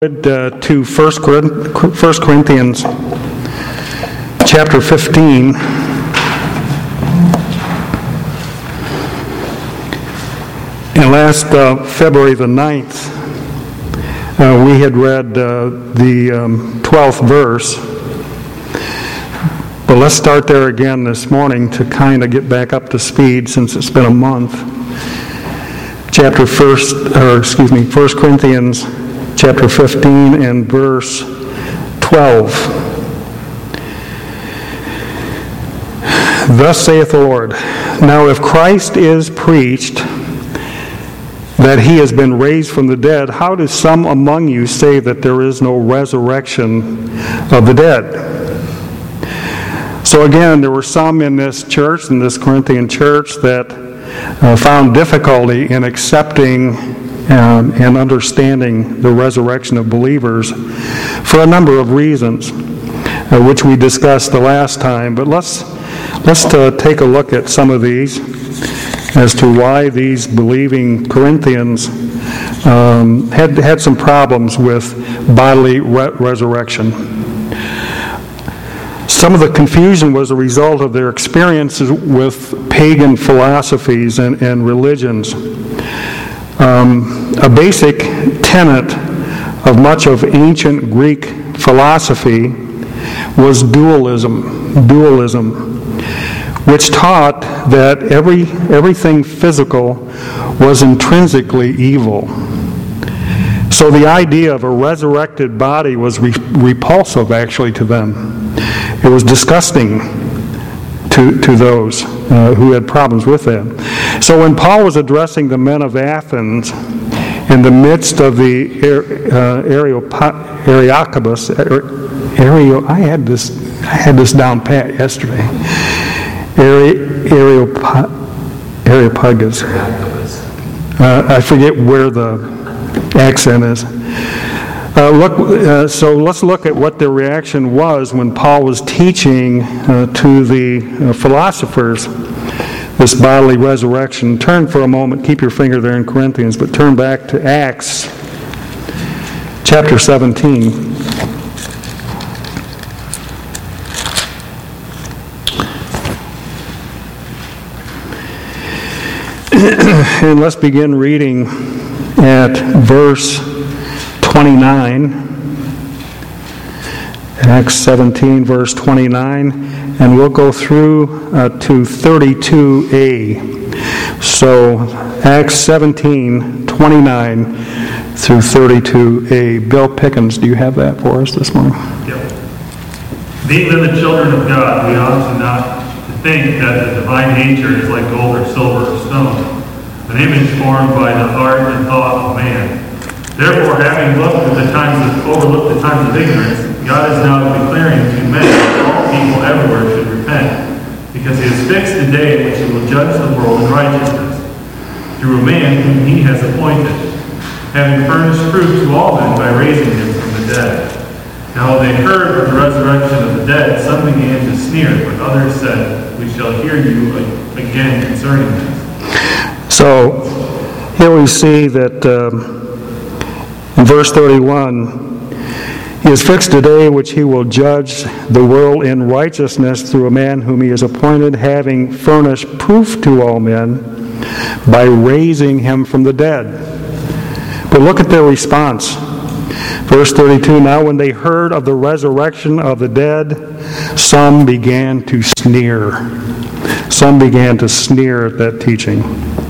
To 1 Corinthians chapter 15. And last February the 9th, we had read the 12th verse. But let's start there again this morning to kind of get back up to speed since it's been a month. 1 Corinthians chapter 15 and verse 12. Thus saith the Lord, now if Christ is preached that he has been raised from the dead, how do some among you say that there is no resurrection of the dead? So again, there were some in this church, in this Corinthian church, that found difficulty in accepting and understanding the resurrection of believers for a number of reasons, which we discussed the last time. But let's take a look at some of these as to why these believing Corinthians had some problems with bodily resurrection. Some of the confusion was a result of their experiences with pagan philosophies and religions. A basic tenet of much of ancient Greek philosophy was dualism, which taught that everything physical was intrinsically evil. So the idea of a resurrected body was repulsive, actually, to them. It was disgusting to those who had problems with that. So when Paul was addressing the men of Athens in the midst of the Areopagus, I had this down pat yesterday. Areopagus. I forget where the accent is. So let's look at what their reaction was when Paul was teaching to the philosophers this bodily resurrection. Turn for a moment, keep your finger there in Corinthians, but turn back to Acts chapter 17. And let's begin reading at verse 29, Acts 17, verse 29, and we'll go through to 32a. So, Acts 17, 29 through 32a. Bill Pickens, do you have that for us this morning? Yep. Being then the children of God, we ought not to think that the divine nature is like gold or silver or stone, an image formed by the heart and thought of man. Therefore, having overlooked the times of ignorance, God is now declaring to men that all people everywhere should repent, because he has fixed the day in which he will judge the world in righteousness, through a man whom he has appointed, having furnished proof to all men by raising him from the dead. Now when they heard of the resurrection of the dead, some began to sneer, but others said, we shall hear you again concerning this. So, here we see that in verse 31, he has fixed a day which he will judge the world in righteousness through a man whom he has appointed, having furnished proof to all men by raising him from the dead. But look at their response. Verse 32, now when they heard of the resurrection of the dead, some began to sneer. Some began to sneer at that teaching.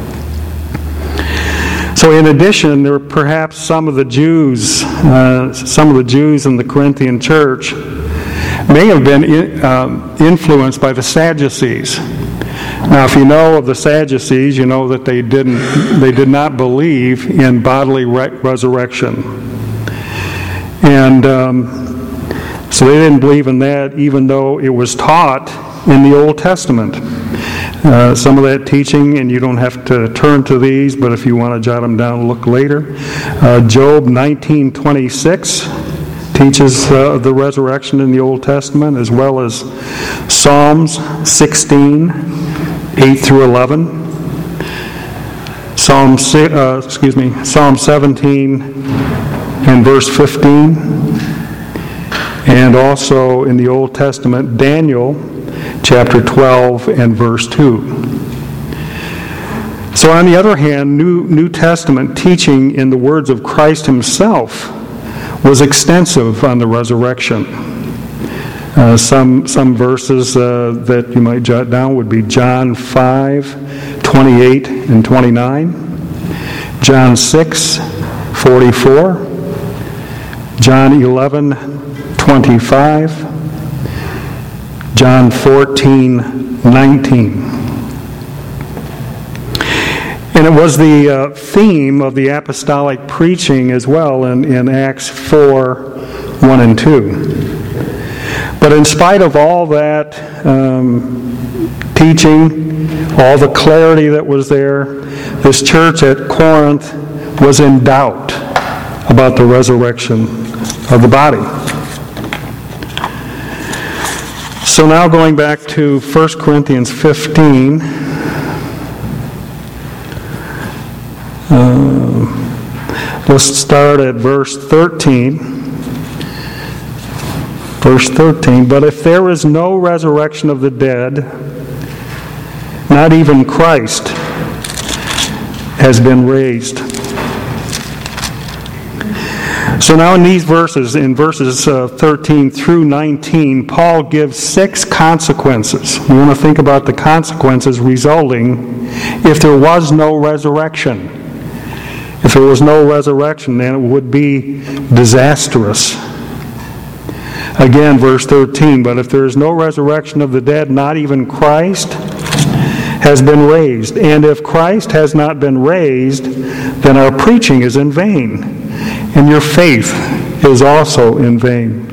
So in addition, there were perhaps some of the Jews in the Corinthian church may have been influenced by the Sadducees. Now, if you know of the Sadducees, you know that they did not believe in bodily resurrection. And so they didn't believe in that, even though it was taught in the Old Testament. Some of that teaching, and you don't have to turn to these, but if you want to jot them down, look later. Job 19:26 teaches the resurrection in the Old Testament, as well as Psalms 16, 8 through 11. Psalm 17, and verse 15. And also in the Old Testament, Daniel chapter 12 and verse 2. So on the other hand, New Testament teaching in the words of Christ himself was extensive on the resurrection. Some verses that you might jot down would be John 5:28 and 29, John 6:44, John 11:25, John 14:19. And it was the theme of the apostolic preaching as well in Acts 4:1 and 2. But in spite of all that teaching, all the clarity that was there, this church at Corinth was in doubt about the resurrection of the body. So now going back to 1 Corinthians 15, let's start at verse 13. Verse 13, but if there is no resurrection of the dead, not even Christ has been raised. So now in these verses, in verses 13 through 19, Paul gives 6 consequences. We want to think about the consequences resulting if there was no resurrection. If there was no resurrection, then it would be disastrous. Again, verse 13, but if there is no resurrection of the dead, not even Christ has been raised. And if Christ has not been raised, then our preaching is in vain, and your faith is also in vain.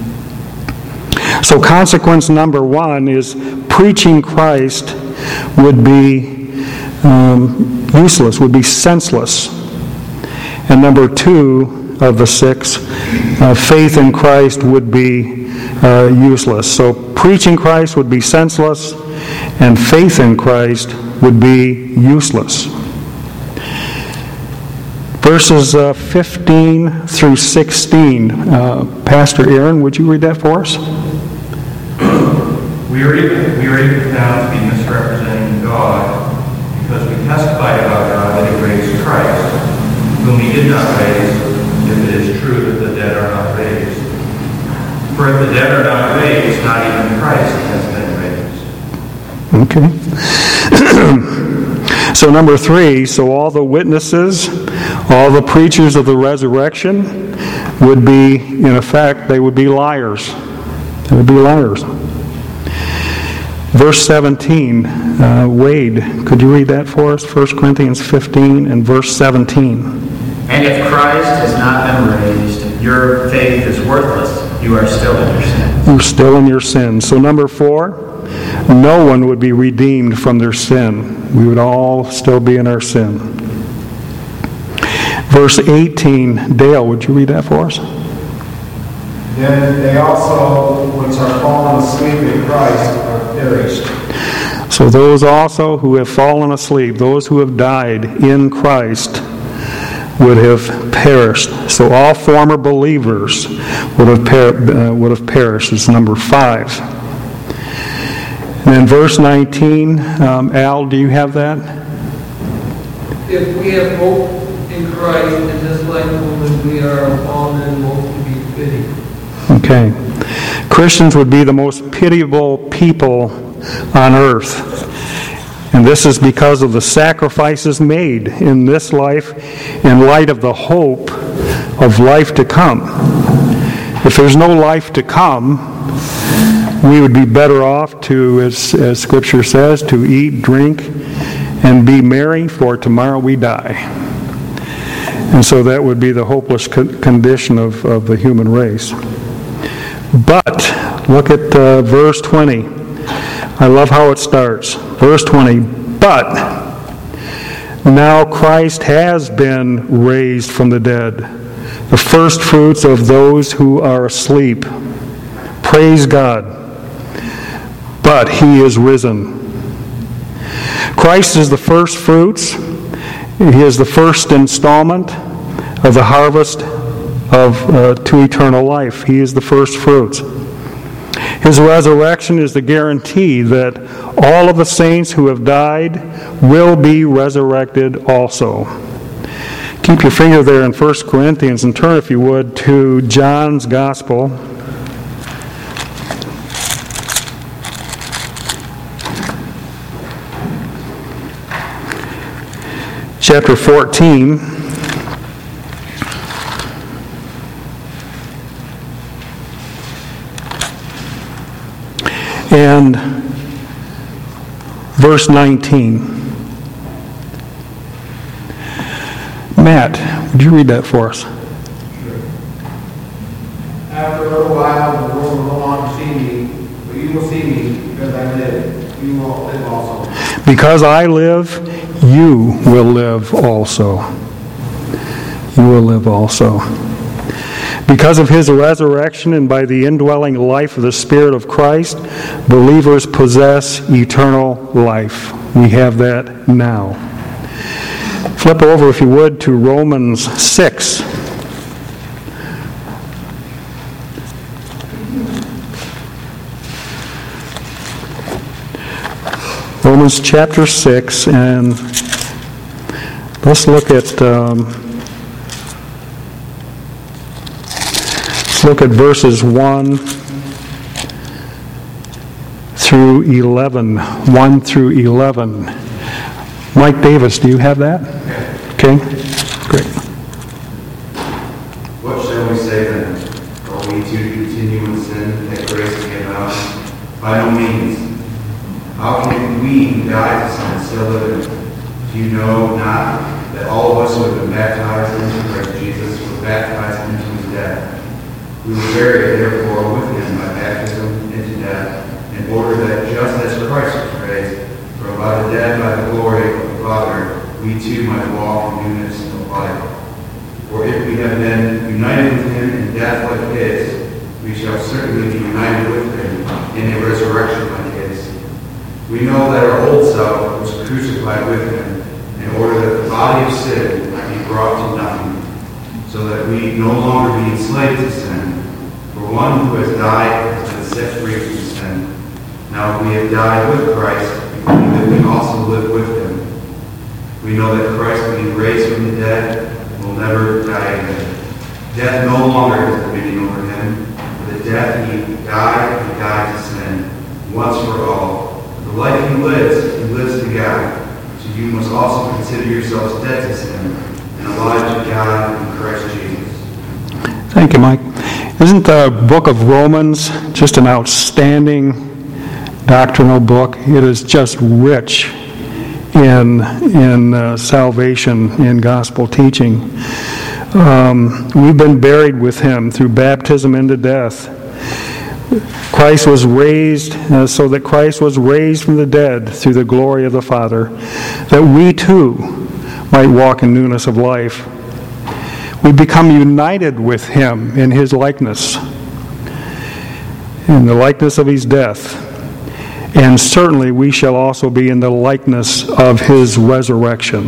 So consequence number 1 is preaching Christ would be useless, would be senseless. And number 2 of the 6, faith in Christ would be useless. So preaching Christ would be senseless, and faith in Christ would be useless. Verses 15 through 16. Pastor Aaron, would you read that for us? We are even found to be misrepresenting God because we testify about God that He raised Christ, whom He did not raise, if it is true that the dead are not raised. For if the dead are not raised, not even Christ has been raised. Okay. So number 3, so all the witnesses, all the preachers of the resurrection would be, in effect, they would be liars. They would be liars. Verse 17, Wade, could you read that for us? 1 Corinthians 15 and verse 17. And if Christ has not been raised, your faith is worthless. You are still in your sin. You're still in your sin. So number 4, no one would be redeemed from their sin. We would all still be in our sin. Verse 18, Dale, would you read that for us? Then they also, which are fallen asleep in Christ, are perished. So those also who have fallen asleep, those who have died in Christ, would have perished. So all former believers would have perished. It's number 5. And then verse 19, Al, do you have that? If we have hope in Christ in this life moment, we are fallen and most to be pitied. Okay. Christians would be the most pitiable people on earth. And this is because of the sacrifices made in this life in light of the hope of life to come. If there's no life to come, we would be better off to, as Scripture says, to eat, drink, and be merry, for tomorrow we die. And so that would be the hopeless condition of the human race. But, look at verse 20. I love how it starts. Verse 20, but now Christ has been raised from the dead, the first fruits of those who are asleep. Praise God. But He is risen. Christ is the first fruits. He is the first installment of the harvest to eternal life. He is the first fruits. His resurrection is the guarantee that all of the saints who have died will be resurrected also. Keep your finger there in 1 Corinthians and turn, if you would, to John's Gospel. Chapter 14. And verse 19. Matt, would you read that for us? After a little while, the world will no longer see me, but you will see me because I live. You will live also. Because I live, you will live also. You will live also. Because of his resurrection and by the indwelling life of the Spirit of Christ, believers possess eternal life. We have that now. Flip over, if you would, to Romans 6. Romans chapter 6, and let's look at verses 1 through 11. 1 through 11. Mike Davis, do you have that? Okay, great. What shall we say then? Are we to continue in sin that grace may abound? By no means. How can we who died to sin still live in it? Do you know not that all of us who have been baptized into Christ Jesus were baptized into his death? We were buried therefore with him by baptism into death, in order that just as Christ was raised from by the dead by the glory of the Father, we too might walk in newness of life. For if we have been united with him in death like his, we shall certainly be united with him in a resurrection like his. We know that our old self was crucified with him, in order that the body of sin might be brought to nothing, so that we no longer be enslaved to sin. For one who has died has been set free from sin. Now if we have died with Christ, we believe that we also live with him. We know that Christ, being raised from the dead, will never die again. Death no longer has dominion over him. For the death he died to sin, once for all. The life he lives to God. So you must also consider yourselves dead to sin, and alive to God in Christ Jesus. Thank you, Mike. Isn't the book of Romans just an outstanding doctrinal book? It is just rich in salvation, in gospel teaching. We've been buried with him through baptism into death. Christ was raised so that Christ was raised from the dead through the glory of the Father, that we too might walk in newness of life. We become united with him in his likeness, in the likeness of his death. And certainly we shall also be in the likeness of his resurrection.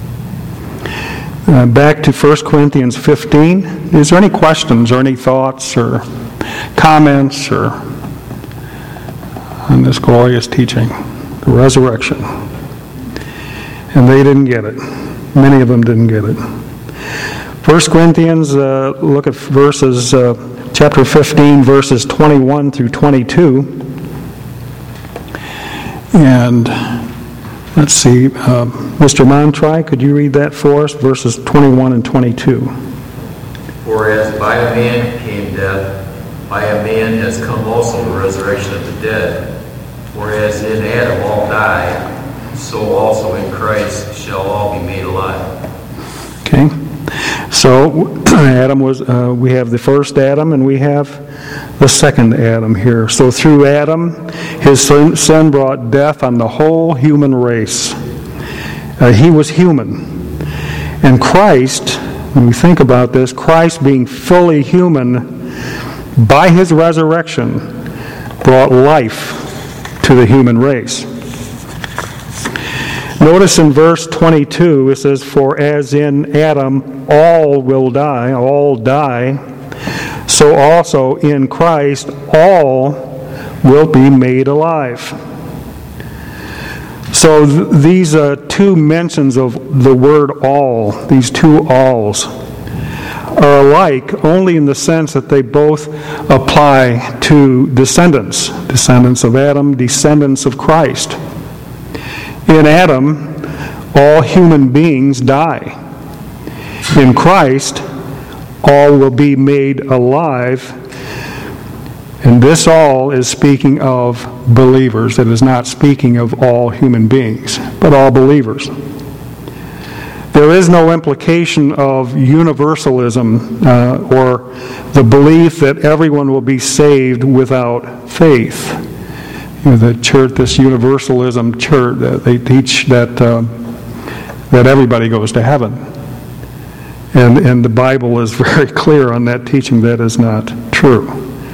Back to 1 Corinthians 15. Is there any questions or any thoughts or comments or on this glorious teaching, the resurrection? And they didn't get it. Many of them didn't get it. 1 Corinthians, look at verses, chapter 15, verses 21 through 22. And let's see, Mr. Montry, could you read that for us, verses 21 and 22? For as by a man came death, by a man has come also the resurrection of the dead. For as in Adam all die, so also in Christ shall all be made alive. Okay. So Adam was, we have the first Adam and we have the second Adam here. So through Adam, his sin brought death on the whole human race. He was human. And Christ, when we think about this, Christ being fully human, by his resurrection, brought life to the human race. Notice in verse 22, it says, "For as in Adam all will die, all die, so also in Christ all will be made alive." So these two mentions of the word all, these two alls, are alike only in the sense that they both apply to descendants of Adam, descendants of Christ. In Adam, all human beings die. In Christ, all will be made alive. And this all is speaking of believers. It is not speaking of all human beings, but all believers. There is no implication of universalism or the belief that everyone will be saved without faith. The church, this universalism church, they teach that everybody goes to heaven, and the Bible is very clear on that teaching. That is not true.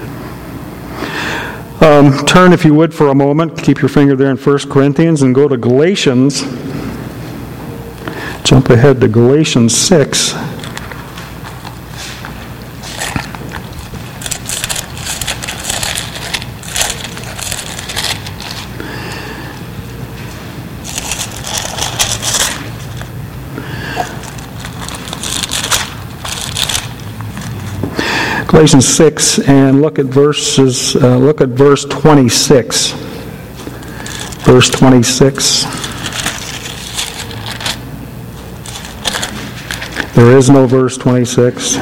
Turn, if you would, for a moment. Keep your finger there in 1 Corinthians and go to Galatians. Jump ahead to Galatians 6. Galatians 6, and look at verse 26. Verse 26. There is no verse 26.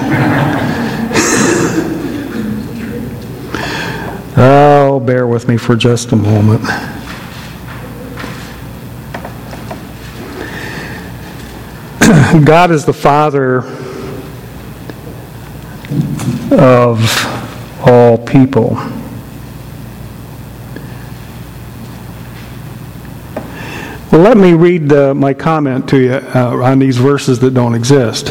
Oh, bear with me for just a moment. God is the Father of all people. Well, let me read my comment to you on these verses that don't exist.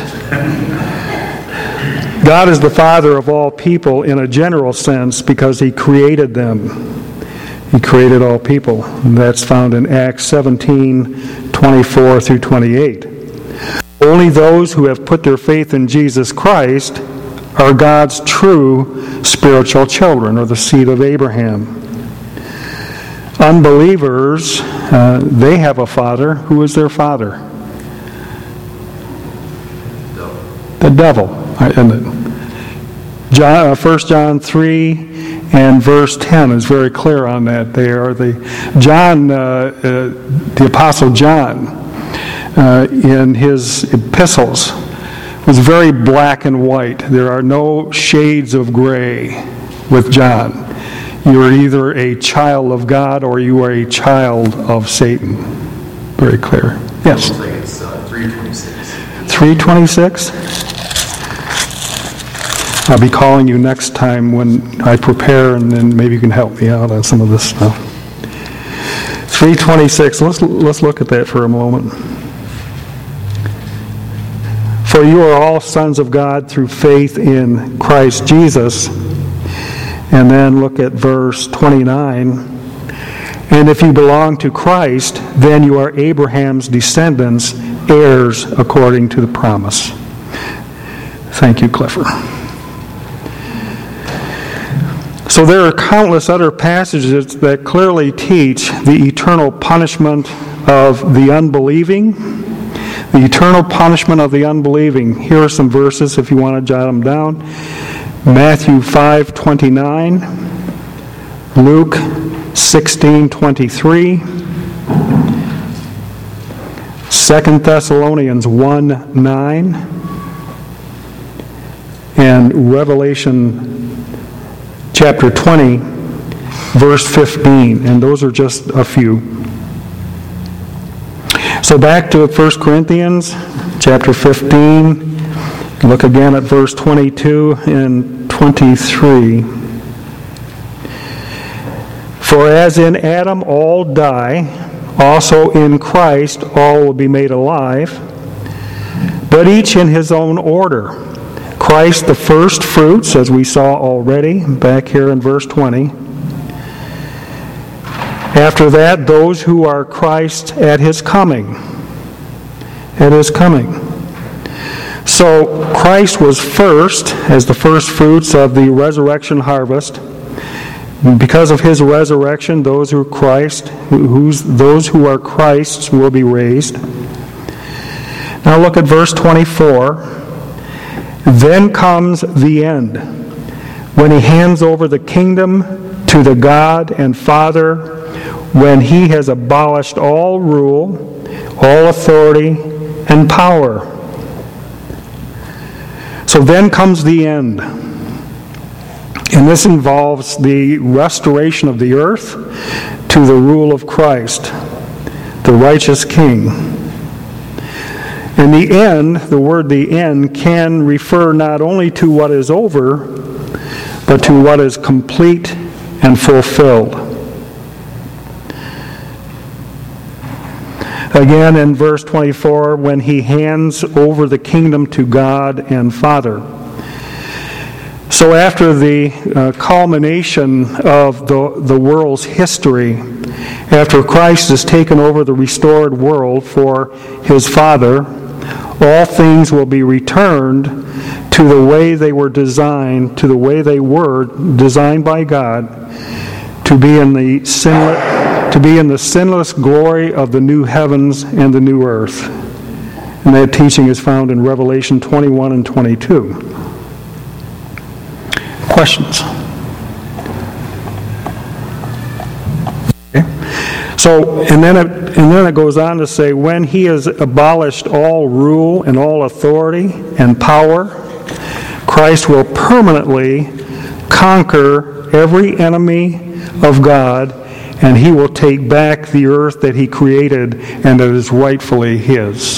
God is the Father of all people in a general sense because He created them. He created all people. And that's found in Acts 17:24 through 28. Only those who have put their faith in Jesus Christ are God's true spiritual children, or the seed of Abraham. Unbelievers, they have a father. Who is their father? The devil. Isn't it? 1 John 3 and verse 10 is very clear on that. They are the Apostle John in his epistles was very black and white. There are no shades of gray with John. You are either a child of God or you are a child of Satan. Very clear. Yes? I think it's 3:26. 3:26? I'll be calling you next time when I prepare, and then maybe you can help me out on some of this stuff. 3:26. Let's look at that for a moment. For you are all sons of God through faith in Christ Jesus. And then look at verse 29. And if you belong to Christ, then you are Abraham's descendants, heirs according to the promise. Thank you, Clifford. So there are countless other passages that clearly teach the eternal punishment of the unbelieving. The eternal punishment of the unbelieving. Here are some verses if you want to jot them down. Matthew 5:29, Luke 16:23, 2 Thessalonians 1:9, and Revelation chapter 20, verse 15. And those are just a few. So back to 1 Corinthians chapter 15. Look again at verse 22 and 23. For as in Adam all die, also in Christ all will be made alive, but each in his own order. Christ the first fruits, as we saw already, back here in verse 20. After that, those who are Christ at his coming. At his coming. So Christ was first as the first fruits of the resurrection harvest. Because of his resurrection, those who are Christ, those who are Christ's will be raised. Now look at verse 24. Then comes the end, when he hands over the kingdom to the God and Father, when he has abolished all rule, all authority, and power. So then comes the end. And this involves the restoration of the earth to the rule of Christ, the righteous King. In the end, the word the end can refer not only to what is over, but to what is complete and fulfilled. Again, in verse 24, when he hands over the kingdom to God and Father. So after the culmination of the world's history, after Christ has taken over the restored world for his Father, all things will be returned to the way they were designed, to the way they were designed by God, to be in the sinless glory of the new heavens and the new earth. And that teaching is found in Revelation 21 and 22. Questions? Okay. So, and then it goes on to say, when he has abolished all rule and all authority and power, Christ will permanently conquer every enemy of God, and he will take back the earth that he created and that is rightfully his.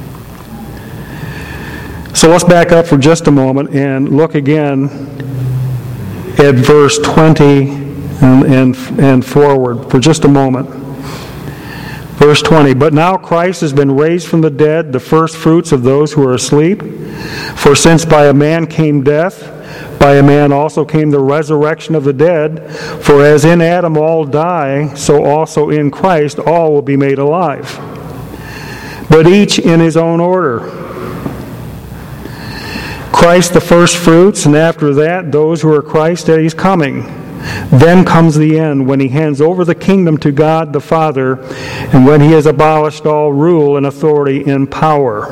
So let's back up for just a moment and look again at verse 20 and forward for just a moment. Verse 20, but now Christ has been raised from the dead, the first fruits of those who are asleep. For since by a man came death, by a man also came the resurrection of the dead. For as in Adam all die, so also in Christ all will be made alive. But each in his own order. Christ the first fruits, and after that those who are Christ at his coming. Then comes the end, when he hands over the kingdom to God the Father, and when he has abolished all rule and authority and power.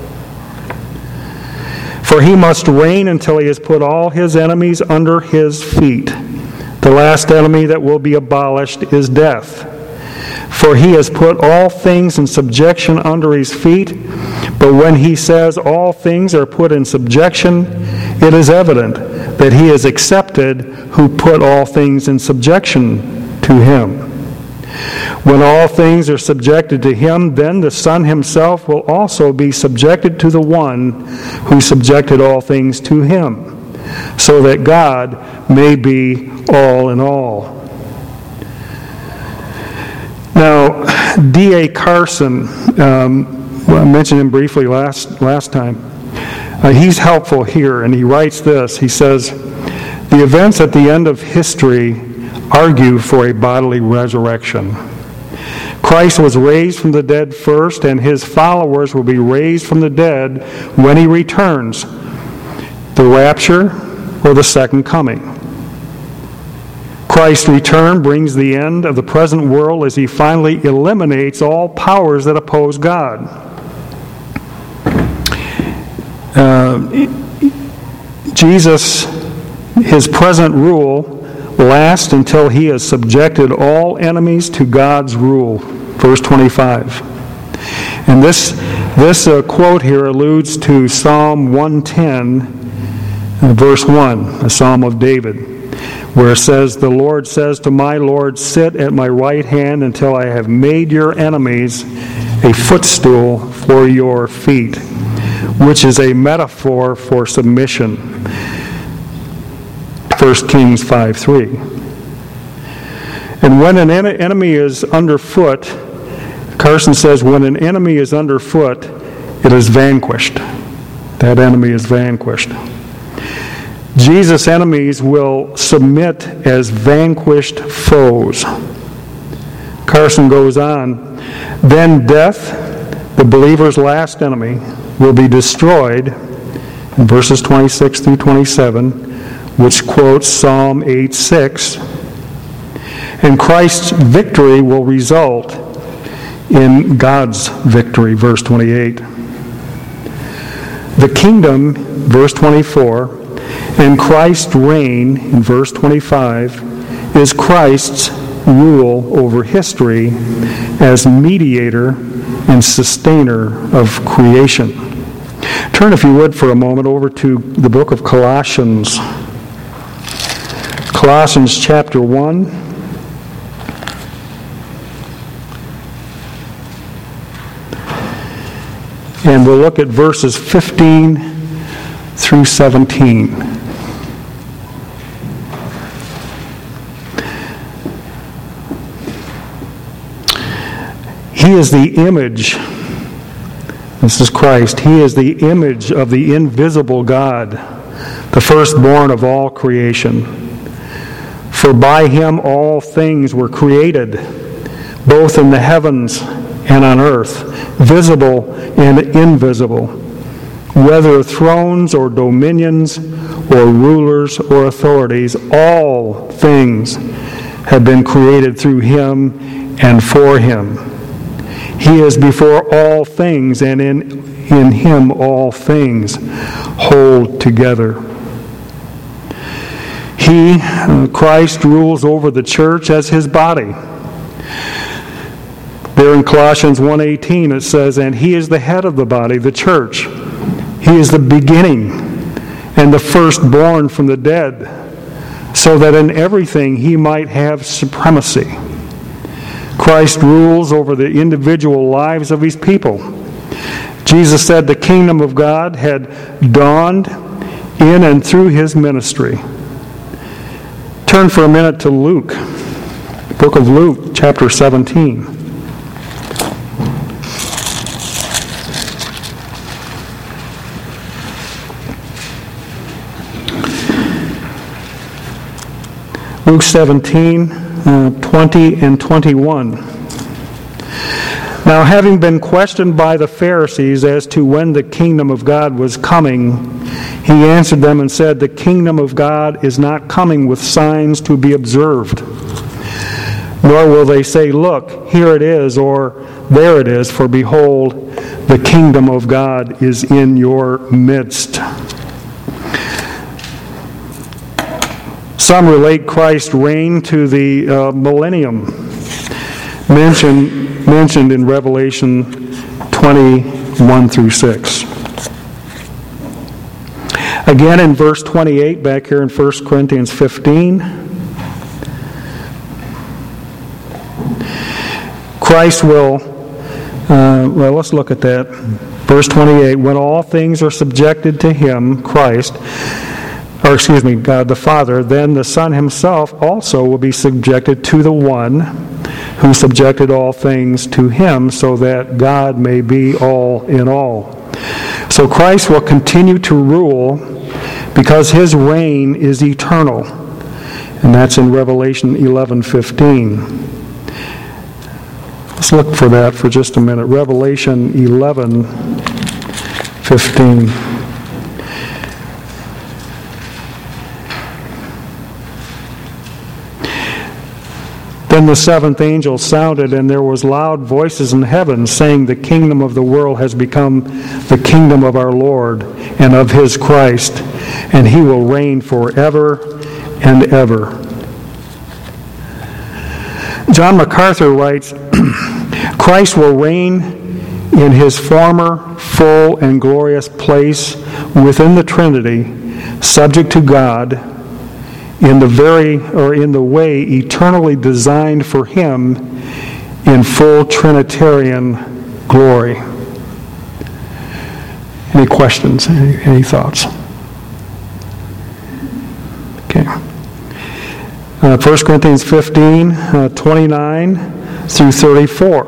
For he must reign until he has put all his enemies under his feet. The last enemy that will be abolished is death. For he has put all things in subjection under his feet. But when he says all things are put in subjection, it is evident that he is accepted who put all things in subjection to him. When all things are subjected to him, then the Son himself will also be subjected to the one who subjected all things to him, so that God may be all in all. Now, D.A. Carson, I mentioned him briefly last time. He's helpful here, and he writes this. He says, the events at the end of history argue for a bodily resurrection. Christ was raised from the dead first, and his followers will be raised from the dead when he returns, the rapture or the second coming. Christ's return brings the end of the present world as he finally eliminates all powers that oppose God. Jesus, his present rule lasts until he has subjected all enemies to God's rule. Verse 25. And this quote here alludes to Psalm 110, verse 1, a psalm of David, where it says, the Lord says to my Lord, sit at my right hand until I have made your enemies a footstool for your feet, which is a metaphor for submission. 1 Kings 5:3. And when an enemy is underfoot, Carson says, when an enemy is underfoot, it is vanquished. That enemy is vanquished. Jesus' enemies will submit as vanquished foes. Carson goes on, then death, the believer's last enemy, will be destroyed, in verses 26 through 27, which quotes Psalm 8:6, and Christ's victory will result in God's victory, verse 28. The kingdom, verse 24, and Christ's reign, in verse 25, is Christ's rule over history as mediator and sustainer of creation. Turn, if you would, for a moment over to the book of Colossians. Colossians chapter 1. And we'll look at verses 15 through 17. He is the image, this is Christ, He is the image of the invisible God, the firstborn of all creation. For by Him all things were created, both in the heavens and on earth, visible and invisible, whether thrones or dominions or rulers or authorities, all things have been created through Him and for Him. He is before all things, and in Him all things hold together. He, Christ, rules over the church as His body. There in Colossians 1:18 it says, and He is the head of the body, the church. He is the beginning and the firstborn from the dead, so that in everything He might have supremacy. Christ rules over the individual lives of His people. Jesus said the kingdom of God had dawned in and through His ministry. Turn for a minute to Luke, book of Luke, chapter 17. Luke 17, 20 and 21. Now, having been questioned by the Pharisees as to when the kingdom of God was coming, He answered them and said, the kingdom of God is not coming with signs to be observed. Nor will they say, look, here it is, or there it is, for behold, the kingdom of God is in your midst. Some relate Christ's reign to the millennium mentioned in Revelation 20:1 through 6. Again in verse 28, back here in 1 Corinthians 15, Christ will, let's look at that. Verse 28, when all things are subjected to Him, Christ, God the Father, then the Son Himself also will be subjected to the One who subjected all things to Him, so that God may be all in all. So Christ will continue to rule because His reign is eternal. And that's in Revelation 11:15. Let's look for that for just a minute. Revelation 11:15. Then the seventh angel sounded, and there was loud voices in heaven, saying, the kingdom of the world has become the kingdom of our Lord and of His Christ, and He will reign forever and ever. John MacArthur writes, Christ will reign in His former full and glorious place within the Trinity, subject to God, in the way eternally designed for Him in full Trinitarian glory. Any questions? Any thoughts? Okay. 1 Corinthians 15, 29 through 34.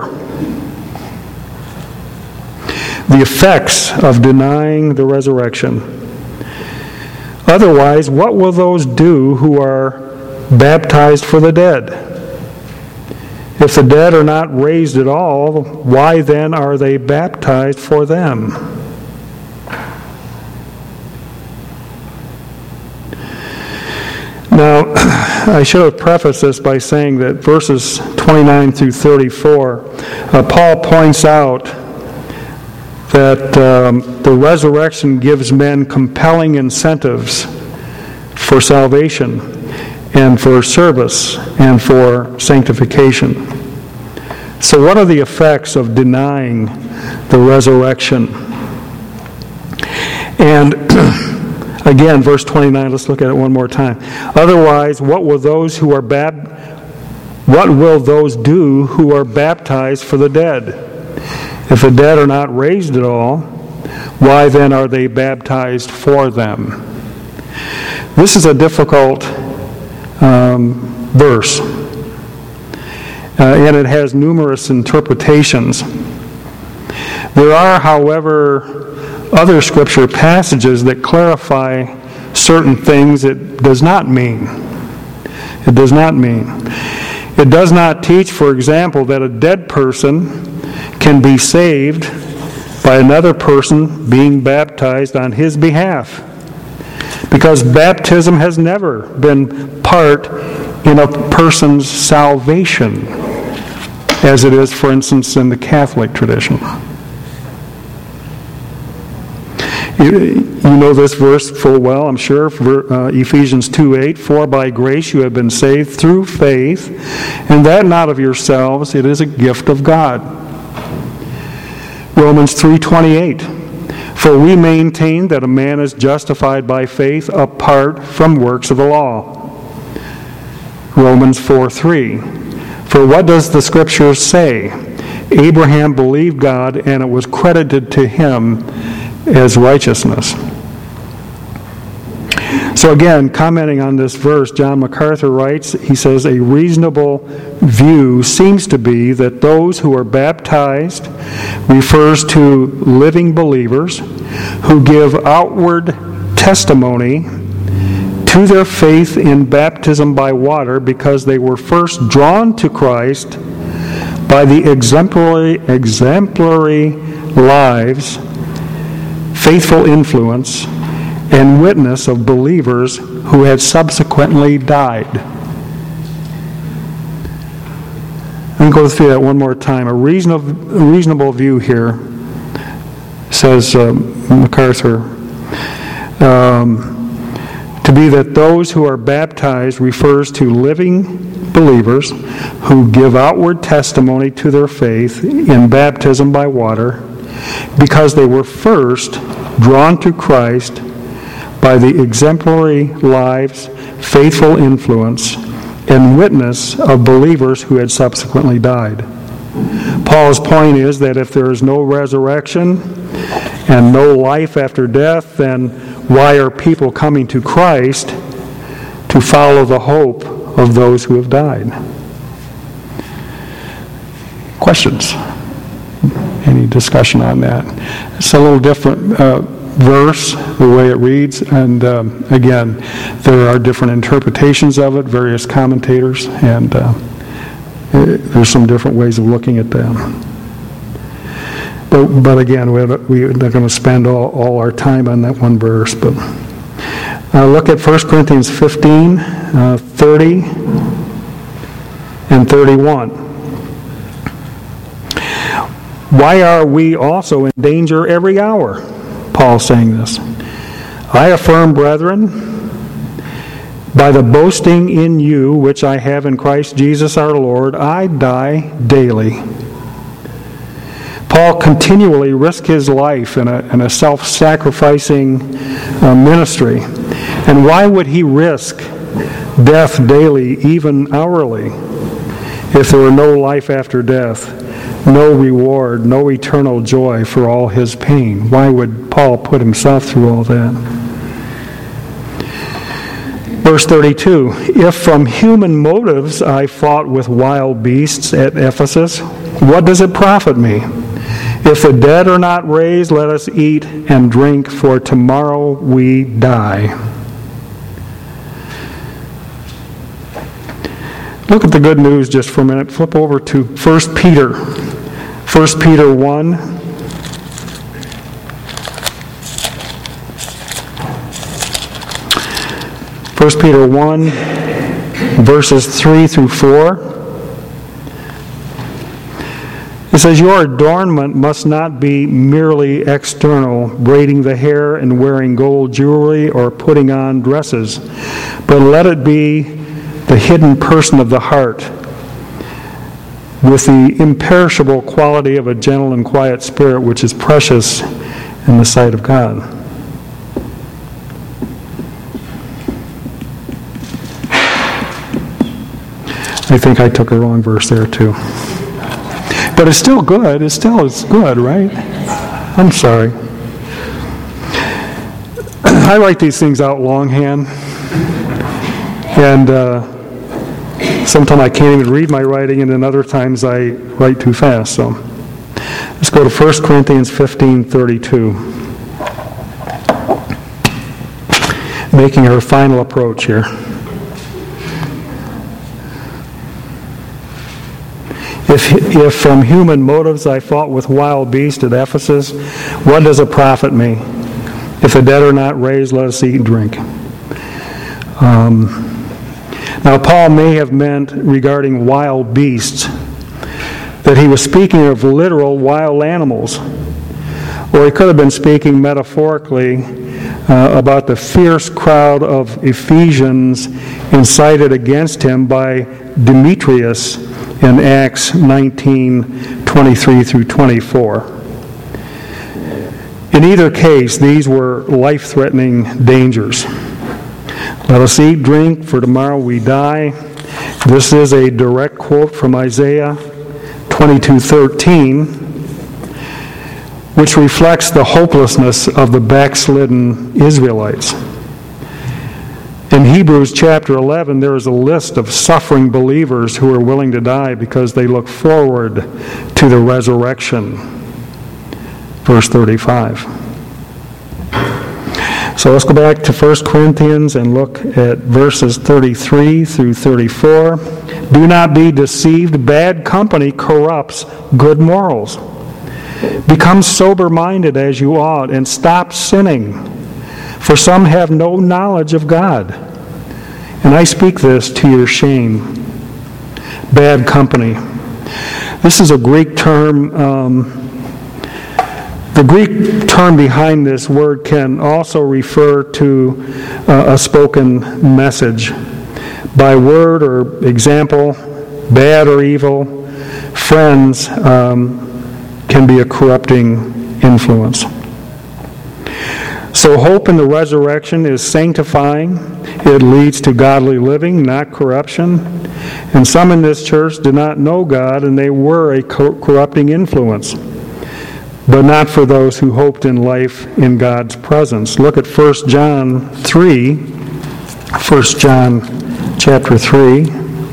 The effects of denying the resurrection. Otherwise, what will those do who are baptized for the dead? If the dead are not raised at all, why then are they baptized for them? Now, I should have prefaced this by saying that verses 29 through 34, Paul points out that the resurrection gives men compelling incentives for salvation and for service and for sanctification. So what are the effects of denying the resurrection? And again, verse 29, let's look at it one more time. Otherwise, what will those do who are baptized for the dead? If the dead are not raised at all, why then are they baptized for them? This is a difficult verse, and it has numerous interpretations. There are, however, other scripture passages that clarify certain things it does not mean. It does not mean. It does not teach, for example, that a dead person can be saved by another person being baptized on his behalf, because baptism has never been part in a person's salvation, as it is, for instance, in the Catholic tradition. You know this verse full well, I'm sure, Ephesians 2:8, for by grace you have been saved through faith, and that not of yourselves, it is a gift of God. Romans 3:28, for we maintain that a man is justified by faith apart from works of the law. Romans 4:3, for what does the Scripture say? Abraham believed God, and it was credited to him as righteousness. So again, commenting on this verse, John MacArthur writes, he says, a reasonable view seems to be that those who are baptized refers to living believers who give outward testimony to their faith in baptism by water because they were first drawn to Christ by the exemplary lives, faithful influence, and witness of believers who had subsequently died. Let me go through that one more time. A reasonable view here, says MacArthur, to be that those who are baptized refers to living believers who give outward testimony to their faith in baptism by water because they were first drawn to Christ by the exemplary lives, faithful influence, and witness of believers who had subsequently died. Paul's point is that if there is no resurrection and no life after death, then why are people coming to Christ to follow the hope of those who have died? Questions? Any discussion on that? It's a little different verse, the way it reads, and again, there are different interpretations of it, various commentators, and there's some different ways of looking at them. But again, we're not going to spend all our time on that one verse. But look at 1 Corinthians 15, 30, and 31. Why are we also in danger every hour? Paul saying this. I affirm, brethren, by the boasting in you which I have in Christ Jesus our Lord, I die daily. Paul continually risked his life in a self-sacrificing ministry. And why would he risk death daily, even hourly, if there were no life after death, no reward, no eternal joy for all his pain? Why would Paul put himself through all that? Verse 32, if from human motives I fought with wild beasts at Ephesus, what does it profit me? If the dead are not raised, let us eat and drink, for tomorrow we die. Look at the good news just for a minute. Flip over to 1 Peter. 1 Peter 1. 1 Peter 1, verses 3 through 4. It says, "Your adornment must not be merely external, braiding the hair and wearing gold jewelry or putting on dresses, but let it be the hidden person of the heart, with the imperishable quality of a gentle and quiet spirit, which is precious in the sight of God." I think I took a wrong verse there too. But it's still good. It's good, right? I'm sorry. I write these things out longhand. And sometimes I can't even read my writing, and then other times I write too fast. So let's go to 1 Corinthians 15:32. Making our final approach here. If from human motives I fought with wild beasts at Ephesus, what does it profit me? If the dead are not raised, let us eat and drink. Now, Paul may have meant regarding wild beasts that he was speaking of literal wild animals, or he could have been speaking metaphorically about the fierce crowd of Ephesians incited against him by Demetrius in Acts 19:23 through 24. In either case, these were life-threatening dangers. Let us eat, drink, for tomorrow we die. This is a direct quote from Isaiah 22:13, which reflects the hopelessness of the backslidden Israelites. In Hebrews chapter 11, there is a list of suffering believers who are willing to die because they look forward to the resurrection. Verse 35. So let's go back to 1 Corinthians and look at verses 33 through 34. "Do not be deceived. Bad company corrupts good morals. Become sober-minded as you ought, and stop sinning. For some have no knowledge of God. And I speak this to your shame." Bad company. This is a Greek term. The Greek term behind this word can also refer to a spoken message. By word or example, bad or evil, friends can be a corrupting influence. So hope in the resurrection is sanctifying. It leads to godly living, not corruption. And some in this church did not know God, and they were a corrupting influence. But not for those who hoped in life in God's presence. Look at 1 John 3. 1 John chapter 3.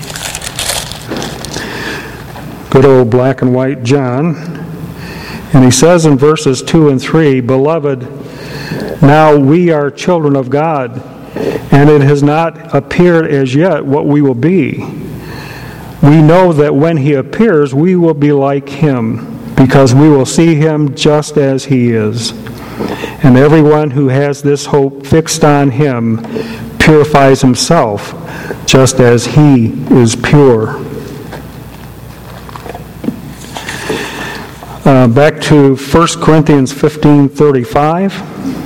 Good old black and white John. And he says in verses 2 and 3, "Beloved, now we are children of God, and it has not appeared as yet what we will be. We know that when he appears, we will be like him, because we will see him just as he is. And everyone who has this hope fixed on him purifies himself, just as he is pure." Back to 1 Corinthians 15:35.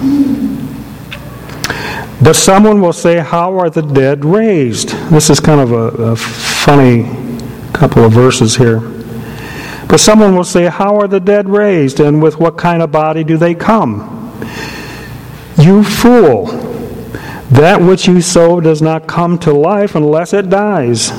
"But someone will say, 'How are the dead raised?'" This is kind of a funny couple of verses here. "But someone will say, 'How are the dead raised? And with what kind of body do they come?' You fool! That which you sow does not come to life unless it dies."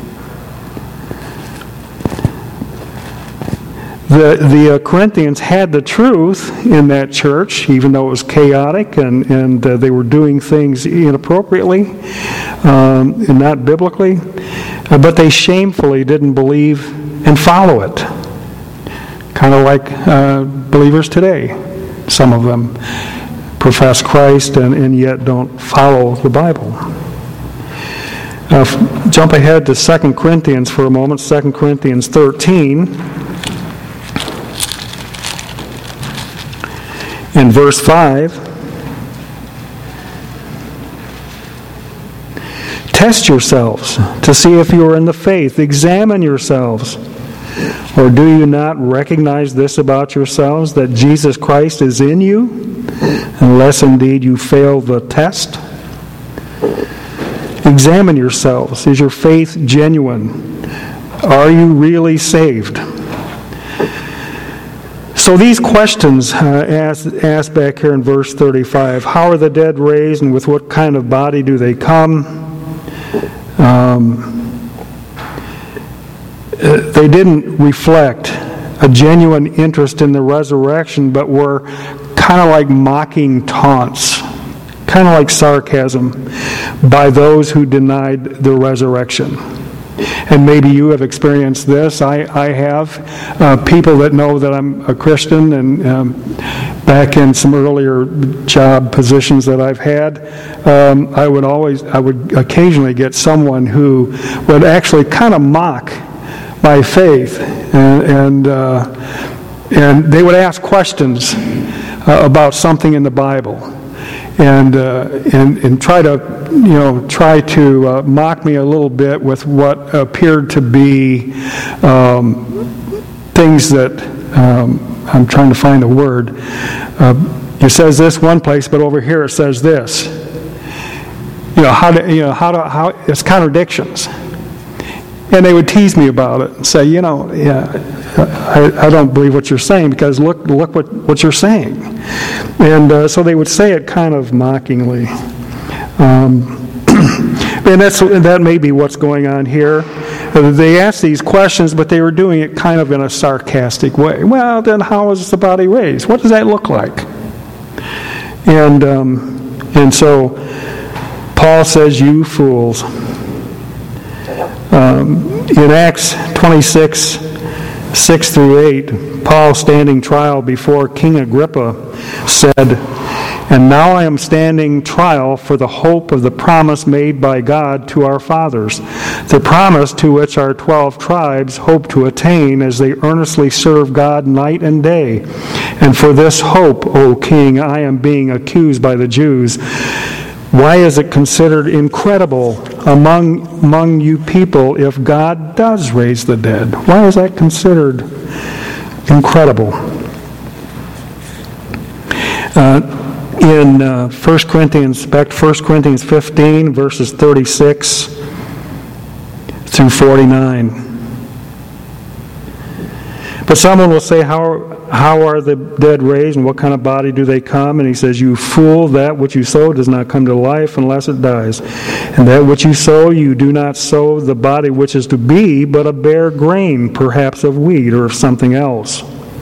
The Corinthians had the truth in that church, even though it was chaotic and they were doing things inappropriately and not biblically, but they shamefully didn't believe and follow it. Kind of like believers today. Some of them profess Christ and yet don't follow the Bible. Jump ahead to 2 Corinthians for a moment, 2 Corinthians 13. In verse 5, test yourselves to see if you are in the faith. Examine yourselves. Or do you not recognize this about yourselves, that Jesus Christ is in you, unless indeed you fail the test? Examine yourselves. Is your faith genuine? Are you really saved? So these questions asked back here in verse 35, how are the dead raised and with what kind of body do they come? They didn't reflect a genuine interest in the resurrection, but were kind of like mocking taunts, kind of like sarcasm by those who denied the resurrection. And maybe you have experienced this. I have. People that know that I'm a Christian, and back in some earlier job positions that I've had, I would occasionally get someone who would actually kind of mock my faith, and they would ask questions about something in the Bible, and try to mock me a little bit with what appeared to be things that I'm trying to find a word. It says this one place, but over here it says this. How it's contradictions. And they would tease me about it and say, I don't believe what you're saying, because look what you're saying. And so they would say it kind of mockingly. And that may be what's going on here. They asked these questions, but they were doing it kind of in a sarcastic way. Well, then how is the body raised? What does that look like? And so Paul says, you fools. In Acts 26, 6 through 8, Paul, standing trial before King Agrippa, said, and now I am standing trial for the hope of the promise made by God to our fathers, the promise to which our 12 tribes hope to attain as they earnestly serve God night and day. And for this hope, O King, I am being accused by the Jews. Why is it considered incredible among you people if God does raise the dead? Why is that considered incredible? In 1 Corinthians 15, verses 36 through 49. But someone will say, how are the dead raised, and what kind of body do they come? And he says, you fool, that which you sow does not come to life unless it dies. And that which you sow, you do not sow the body which is to be, but a bare grain, perhaps of wheat or of something else.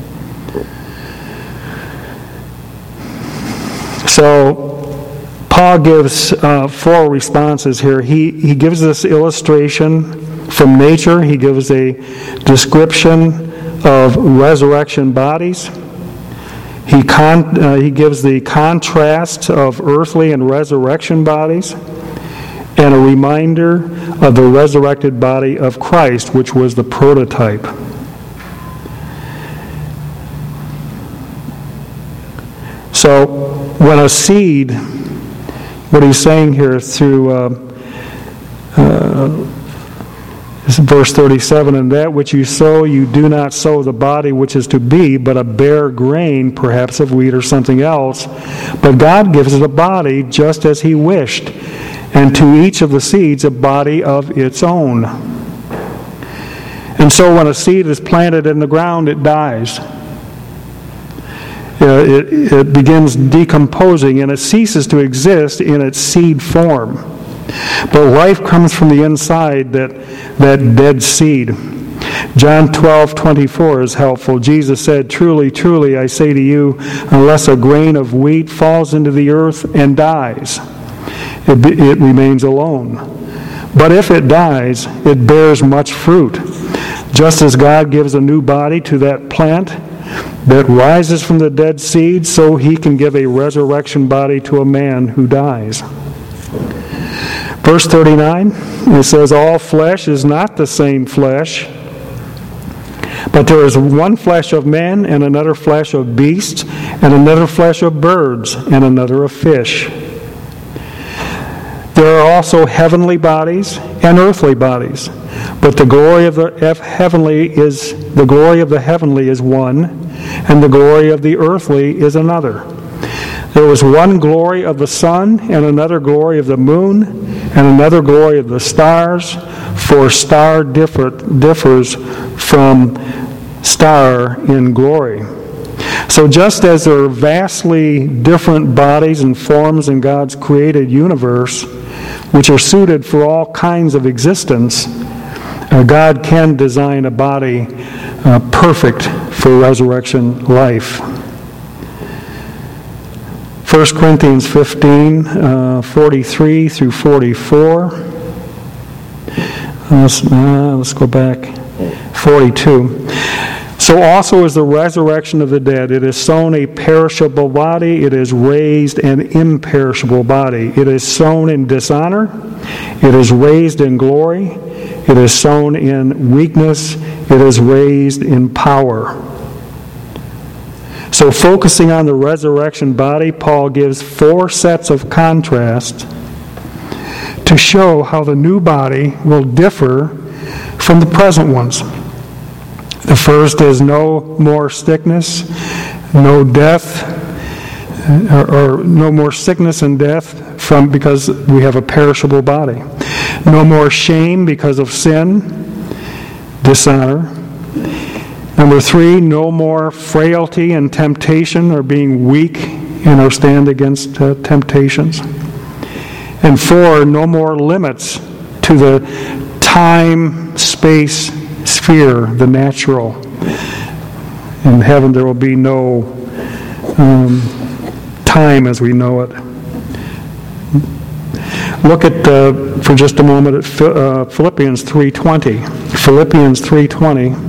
So Paul gives 4 responses here. He gives this illustration from nature. He gives a description of resurrection bodies. He gives the contrast of earthly and resurrection bodies, and a reminder of the resurrected body of Christ, which was the prototype. So when a seed, what he's saying here through verse 37, and that which you sow, you do not sow the body which is to be, but a bare grain, perhaps of wheat or something else. But God gives it a body just as He wished, and to each of the seeds a body of its own. And so when a seed is planted in the ground, it dies. It begins decomposing, and it ceases to exist in its seed form. But life comes from the inside, that dead seed. John 12:24 is helpful. Jesus said, truly, truly, I say to you, unless a grain of wheat falls into the earth and dies, it remains alone. But if it dies, it bears much fruit. Just as God gives a new body to that plant that rises from the dead seed, so He can give a resurrection body to a man who dies. Verse 39, it says, all flesh is not the same flesh, but there is one flesh of men, and another flesh of beasts, and another flesh of birds, and another of fish. There are also heavenly bodies and earthly bodies, but the glory of the heavenly is one, and the glory of the earthly is another. There was one glory of the sun, and another glory of the moon, and another glory of the stars, for star differs from star in glory. So just as there are vastly different bodies and forms in God's created universe, which are suited for all kinds of existence, God can design a body perfect for resurrection life. 1 Corinthians 15, 43 through 44. Let's go back. 42. So also is the resurrection of the dead. It is sown a perishable body. It is raised an imperishable body. It is sown in dishonor. It is raised in glory. It is sown in weakness. It is raised in power. So focusing on the resurrection body, Paul gives 4 sets of contrast to show how the new body will differ from the present ones. The first is no more sickness, no death, or no more sickness and death because we have a perishable body. No more shame because of sin, dishonor. Number 3, no more frailty and temptation or being weak in our stand against temptations. And 4, no more limits to the time, space, sphere, the natural. In heaven there will be no time as we know it. Look at, for just a moment, at Philippians 3:20. Philippians 3:20.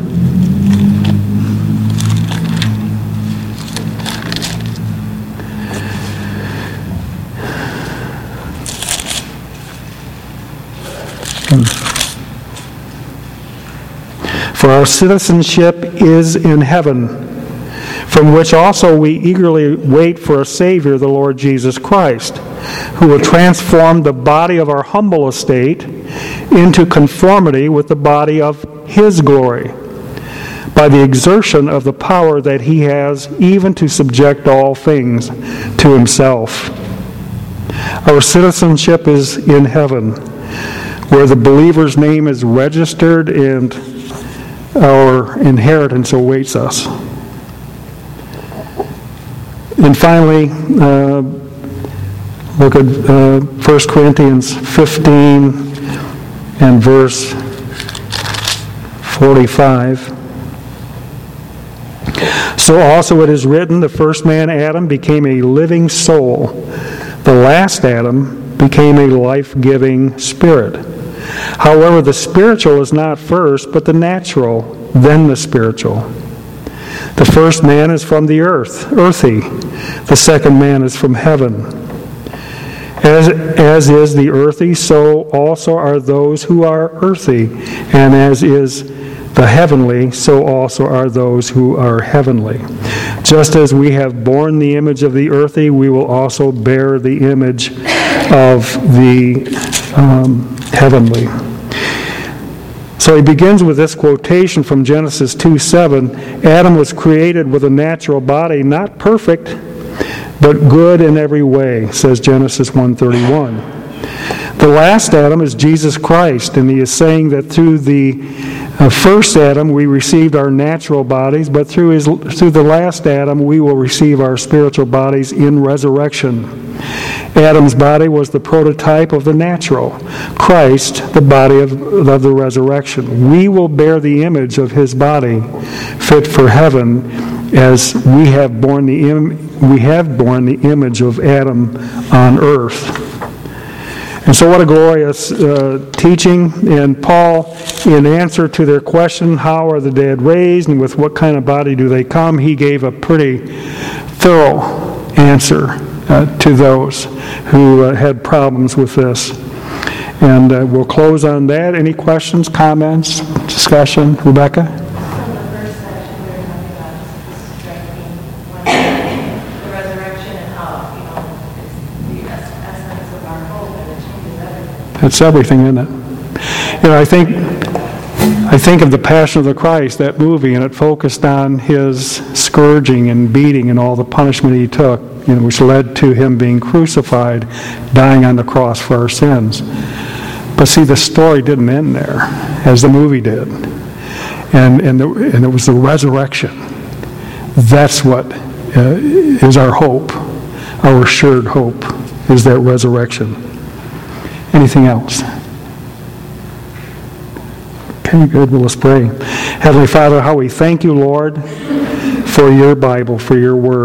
For our citizenship is in heaven, from which also we eagerly wait for a Savior, the Lord Jesus Christ, who will transform the body of our humble estate into conformity with the body of His glory, by the exertion of the power that He has even to subject all things to Himself. Our citizenship is in heaven, where the believer's name is registered and our inheritance awaits us. And finally, look at 1 Corinthians 15 and verse 45. So also it is written, the first man Adam became a living soul. The last Adam became a life-giving spirit. However, the spiritual is not first, but the natural, then the spiritual. The first man is from the earth, earthy. The second man is from heaven. As is the earthy, so also are those who are earthy. And as is the heavenly, so also are those who are heavenly. Just as we have borne the image of the earthy, we will also bear the image of the heavenly. So he begins with this quotation from Genesis 2:7. Adam was created with a natural body, not perfect, but good in every way, says Genesis 1:31. The last Adam is Jesus Christ, and he is saying that through the first Adam we received our natural bodies, but through the last Adam we will receive our spiritual bodies in resurrection. Adam's body was the prototype of the natural. Christ, the body of the resurrection. We will bear the image of his body, fit for heaven, as we have borne the image of Adam on earth. And so what a glorious teaching. And Paul, in answer to their question, how are the dead raised and with what kind of body do they come, he gave a pretty thorough answer to those who had problems with this. And we'll close on that. Any questions, comments, discussion? Rebecca? From the first section, we were talking about just striking the resurrection and how, it's the essence of our hope and it changes everything. It's everything, isn't it? I think of the Passion of the Christ, that movie, and it focused on his scourging and beating and all the punishment he took, which led to him being crucified, dying on the cross for our sins. But see, the story didn't end there, as the movie did. And it was the resurrection. That's what is our hope. Our assured hope is that resurrection. Anything else? Okay, good. Well, let's pray. Heavenly Father, how we thank you, Lord, for your Bible, for your word.